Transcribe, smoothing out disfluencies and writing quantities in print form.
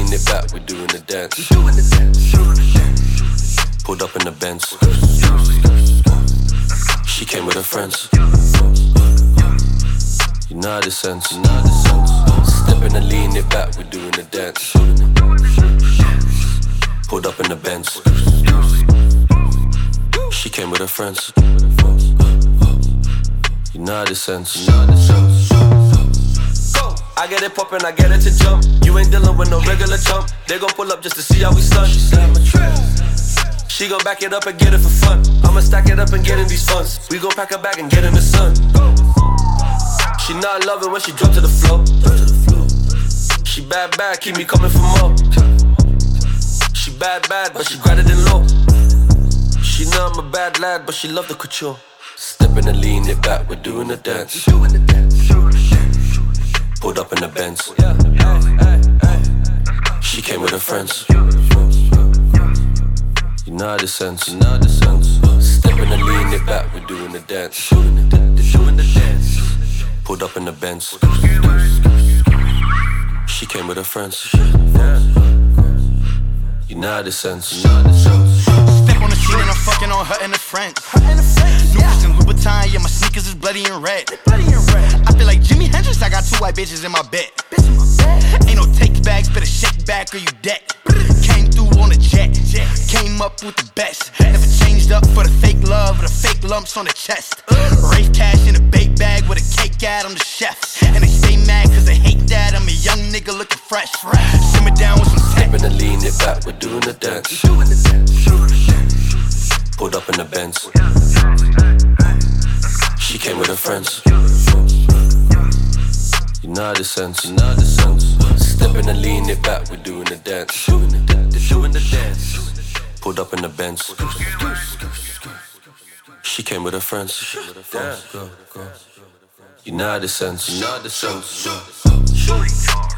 lean it back, we're doing the dance. Pulled up in the Benz. She came with her friends. You know the sense. Stepping and lean it back, we're doing the dance. Pulled up in the Benz. She came with her friends. You know the sense. I get it poppin', I get it to jump. You ain't dealing with no regular chump. They gon' pull up just to see how we stunt. She gon' back it up and get it for fun. I'ma stack it up and get in these funds. We gon' pack her bag and get in the sun. She not loving when she drop to the floor. She bad, keep me coming for more. She bad, but she grind it in low. She know I'm a bad lad, but she love the couture. Steppin' and lean it back, we're doing the dance. Pulled up in the Benz. She came with her friends. You know the sense. Stepping and lean it back, we're doing the dance. Pulled up in the Benz. She came with her friends. You know the sense. Step on the scene and I'm fucking on her and her friends. Lucas and Louboutin, yeah, my sneakers is bloody and red. I feel like Jimi Hendrix, I got 2 white bitches in my bed. Ain't no take backs, better shake back or you dead. Came through on a jet, came up with the best. Never changed up for the fake love or the fake lumps on the chest. Rafe cash in a bake bag with a cake ad, I'm the chef. And they stay mad cause they hate that, I'm a young nigga looking fresh. Simmer down with some tech. Stepping and lean it back, we're doing the dance. Pulled up in the Benz. She came with her friends. You know the sense. Stepping and lean it back, we're doing the dance. Pulled up in the Benz. She came with her friends. You know the sense.